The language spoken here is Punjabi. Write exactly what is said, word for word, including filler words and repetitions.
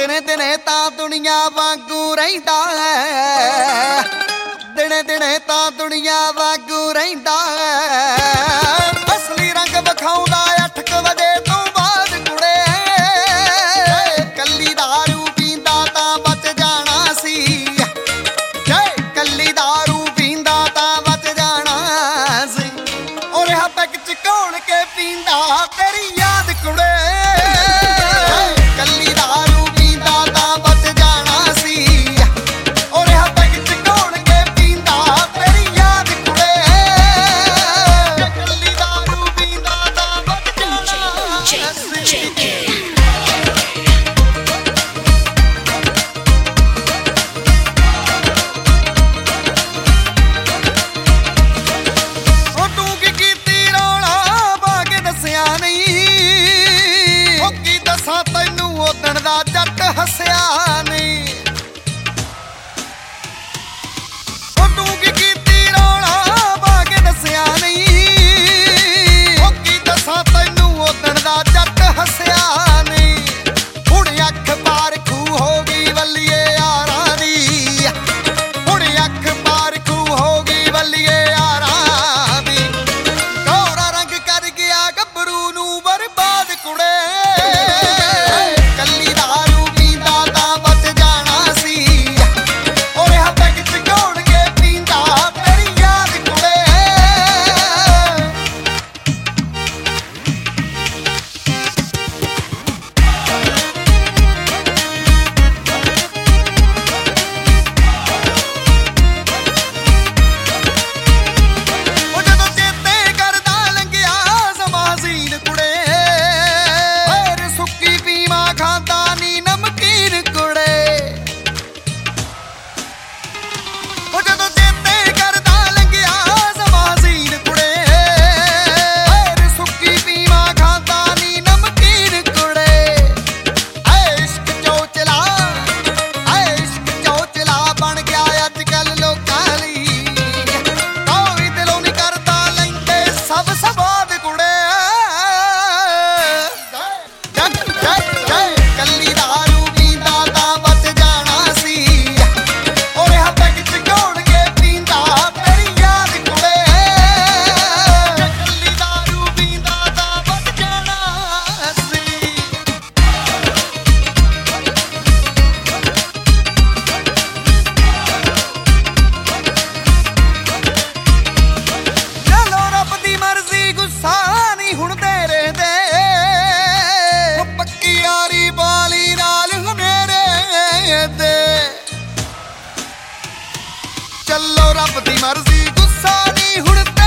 ਦਿਨੇ ਦਿਨੇ ਤਾਂ ਦੁਨੀਆ ਵਾਂਗੂ ਰਹਿੰਦਾ ਹੈ, ਦਿਨੇ ਦਿਨੇ ਤਾਂ ਦੁਨੀਆ ਵਾਂਗੂ ਰਹਿੰਦਾ ਹੈ। ਅਸਲੀ ਰੰਗ ਵਿਖਾਉਂਦਾ ਅੱਠ ਕੁ ਵਜੇ ਤੋਂ ਬਾਅਦ ਕੁੜੇ, ਕੱਲੀ ਦਾਰੂ ਪੀਂਦਾ ਤਾਂ ਬਚ ਜਾਣਾ ਸੀ, ਜੇ ਕੱਲੀ ਦਾਰੂ ਪੀਂਦਾ ਤਾਂ ਬਚ ਜਾਣਾ ਸੀ। ਉਹ ਰਿਹਾ ਪੈਗ ਚ ਘੋਲ ਕੇ ਪੀਂਦਾ ਤੇਰੀ ਯਾਦ ਕੁੜੇ, ਦਾ ਜੱਟ ਹੱਸਿਆ ਨਹੀਂ। ਉਹ ਤੂੰ ਕੀ ਕੀਤੀ ਰੌਲਾ ਪਾ ਕੇ ਦੱਸਿਆ ਨਹੀਂ, ਉਹ ਕੀ ਦੱਸਾਂ ਤੈਨੂੰ ਉਦਣ ਦਾ ਜੱਟ ਹੱਸਿਆ ਨਹੀਂ। ਹੁਣ ਅੱਖ ਪਾਰ ਖੂ ਹੋ ਗਈ ਵੱਲੀਏ ਯਾਰਾਂ ਦੀ, ਹੁਣ ਅੱਖ ਪਾਰ ਖੂ ਹੋ ਗਈ ਵੱਲੀਏ ਯਾਰਾਂ ਦੀ। ਗੋਰਾ ਰੰਗ ਕਰ ਗਿਆ ਗੱਭਰੂ ਨੂੰ ਬਰਬਾਦ ਕੁੜੇ, ਹੁਣ ਤੇਰੇ ਦੇ ਪੱਕੀ ਯਾਰੀ ਬਾਲੀ ਨਾਲ ਹਨੇਰੇ ਦੇ। ਚੱਲੋ ਰੱਬ ਦੀ ਮਰਜ਼ੀ, ਗੁੱਸਾ ਨਹੀਂ ਹੁਣ।